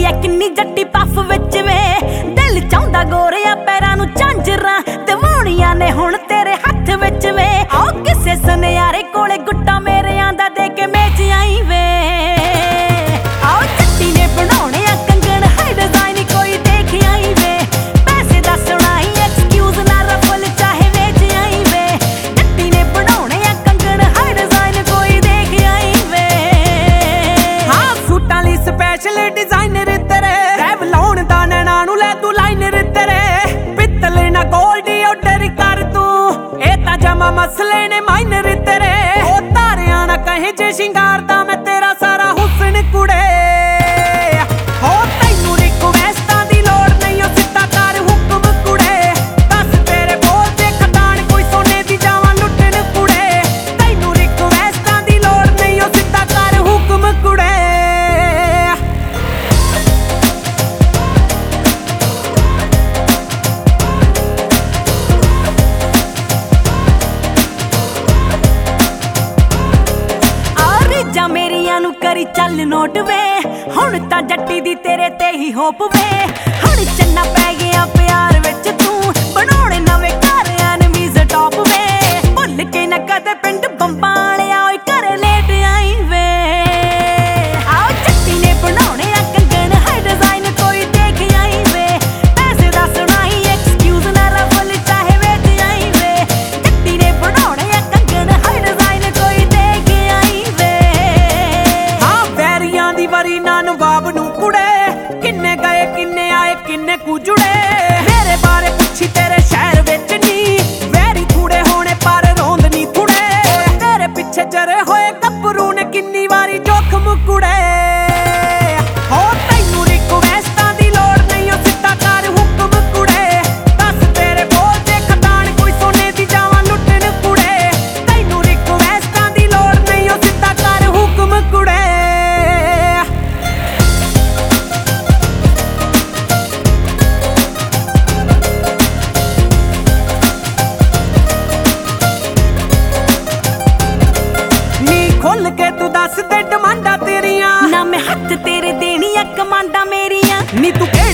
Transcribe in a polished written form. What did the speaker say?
ਐ ਕਿੰਨੀ ਜੱਟੀ ਪੱਫ ਵਿੱਚ ਵੇ ਦਿਲ ਚਾਹੁੰਦਾ ਗੋਰਿਆ ਪੈਰਾਂ ਨੂੰ ਝਾਂਜਰਾਂ ਦਿਵਾਉਣੀਆਂ ਨੇ ਹੁਣ ਤੇਰੇ ਹੱਥ ਵਿੱਚ ਵੇ ਆਓ ਕਿਸੇ ਸੁਨਿਆਰੇ ਕੋਲੇ ਗੁੱਟਾ ਮੇਰਿਆਂ ਦਾ ਦੇ ਕੇ ਮੇਚ ਆਈ ਵੇ ਆਓ ਜੱਟੀ ਨੇ ਬਣਾਉਣੇ ਆ ਕੰਗਣ ਹਾਈ ਡਿਜ਼ਾਈਨ ਕੋਈ ਦੇਖ ਆਈ ਵੇ ਪੈਸੇ ਦਾ ਸੁਣਾਈ ਐਕਸਕਿਊਜ਼ ਨਾ ਰਫਲ ਚਾਹੇ ਵੇਚ ਆਈ ਵੇ ਜੱਟੀ ਨੇ ਬਣਾਉਣੇ ਆ ਕੰਗਣ ਹਾਈ ਡਿਜ਼ਾਈਨ ਕੋਈ ਦੇਖ ਆਈ ਵੇ ਹਾਂ ਸੂਟਾਂ ਲਈ ਸਪੈਸ਼ਲ ਡਿਜ਼ਾਈਨਰ ਤੇਰੇ ਰੈਵ ਲਾਉਣ ਦਾ ਨੈਣਾ ਨੂੰ ਲੈ ਤੂੰ ਲਾਈਨਰ ਤੇਰੇ ਪਿੱਤਲ ਨਾ ਗੋਲਡ ਆਰਡਰ ਕਰ ਤੂੰ ਇਹ ਤਾਂ ਜਮਾ ਮਸਲੇ ਨੇ ਮਾਈਨਰ ਤੇਰੇ ਉਹ ਤਾਰਿਆਂ ਨਾ ਕਹੇ ਜੇ ਸ਼ਿੰਗਾਰਦਾ ਮੈਂ ਤੇਰਾ ਸਾਰਾ ਹੁਸਨ ਕੁੜੇ ਹੋ ਤੈਨੂੰ ਰਿਕਵੈਸਟਾਂ ਦੀ ਲੋੜ ਨਹੀਂ ਉਹ ਸਿੱਧਾ ਕਰ ਹੁਕਮ ਕੁੜੇ ਦੱਸ ਤੇਰੇ ਬੋਲ ਤੇ ਖਤਾਨ ਕੋਈ ਸੋਨੇ ਦੀ ਜਾਵਾਂ ਲੁੱਟਣ ਕੁੜੇ ਤੈਨੂੰ ਰਿਕਵੈਸਟਾਂ ਦੀ ਲੋੜ ਨਹੀਂ ਉਹ ਸਿੱਧਾ ਕਰ ਹੁਕਮ ਕੁੜੇ ਜਾ ਮੇਰੀਆਂ ਨੂੰ ਕਰੀ ਚੱਲ ਨੋਟ ਵੇ ਹੁਣ ਤਾਂ ਜੱਟੀ ਦੀ ਤੇਰੇ ਤੇ ਹੀ ਹੋਪ ਵੇ ਹੁਣ ਚੰਨਾ ਪੈ ਗਿਆ ਪਿਆਰ ਵਿੱਚ ਤੂੰ ਬਣਾਉਣੇ ਨਵੇਂ ਘਰ ਐਨਮੀਜ਼ ਟੌਪ ਵੇ ਭੁੱਲ ਕੇ ਨਾ ਕਦੇ ਪਿੰਡ ਬੰਬਾਂ ਵਾਲਿਆ ਓਏ ਘਰੇ ਲੇਟ ਆਈ ਵੇ ਆਓ ਜੱਟੀ ਨੇ ਬਣਾਉਣੇ ਆ ਕੰਗਣ ਹਾਈ ਡਿਜ਼ਾਈਨ ਕੋਈ ਦੇਖ ਆਈ ਵੇ ਪੈਸੇ ਦਾ ਸੁਣਾਈ ਐਕਸਕਿਊਜ਼ ਨਾ ਰਫਲ ਚਾਹੇ ਵੇਚ ਆਈ ਵੇ ਜੱਟੀ ਨੇ ਬਣਾਉਣੇ ਆ ਕੰਗਣ ਹਾਈ ਡਿਜ਼ਾਈਨ ਕੋਈ ਦੇਖ ਆਈ ਵੇ ਦੀ ਵਾਰੀ ਨਾ ਨਵਾਬ ਨੂੰ ਕੁੜੇ ਕਿੰਨੇ ਗਏ ਕਿੰਨੇ ਆਏ ਕਿੰਨੇ ਕੁ ਜੁੜੇ ਮੇਰੇ ਬਾਰੇ ਪੁੱਛੀ ਤੇਰੇ ਸ਼ਹਿਰ ਵਿੱਚ ਨੀ ਵੈਰੀ ਥੋੜੇ ਹੋਣੇ ਪਰ ਰੋਂਦ ਨਹੀਂ ਥੁੜੇ ਤੇਰੇ ਪਿੱਛੇ ਜਰੇ ਹੋਏ ਗੱਭਰੂ ਨੇ ਕਿੰਨੀ ਵਾਰੀ ਜੋਖਮ ਕੁੜੇ ਹੋ ਤੈਨੂੰ ਰਿਕਵੈਸਟਾਂ ਦੀ ਲੋੜ ਨਹੀਂ ਉਹ ਸਿੱਧਾ ਕਰ ਹੁਕਮ ਕੁੜੇ ਦੱਸ ਤੇਰੇ ਬੋਲ ਤੇ ਖਤਾਨ ਕੋਈ ਸੋਨੇ ਦੀ ਜਾਵਾਂ ਲੁੱਟਣ ਕੁੜੇ ਤੈਨੂੰ ਰਿਕਵੈਸਟਾਂ ਦੀ ਲੋੜ ਨਹੀਂ ਉਹ ਸਿੱਧਾ ਕਰ ਹੁਕਮ ਕੁੜੇ ਖੁੱਲ ਕੇ ਤੂੰ ਦੱਸ ਦੇ ਡਿਮਾਂਡਾਂ ਤੇਰੀਆਂ ਨਾ ਮੈਂ ਹੱਥ ਤੇਰੇ ਦੇਣੀਆਂ ਕਮਾਂਡਾਂ ਮੇਰੀਆਂ ਨੀ ਤੂੰ